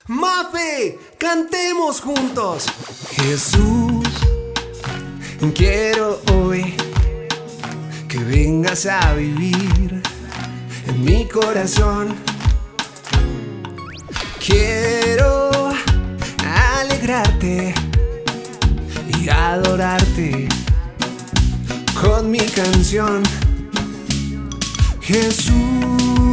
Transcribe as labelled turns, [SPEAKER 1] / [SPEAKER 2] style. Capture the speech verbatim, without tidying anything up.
[SPEAKER 1] Mafe, cantemos juntos. Jesús, quiero hoy que vengas a vivir en mi corazón. Quiero alegrarte y adorarte con mi canción. Jesús,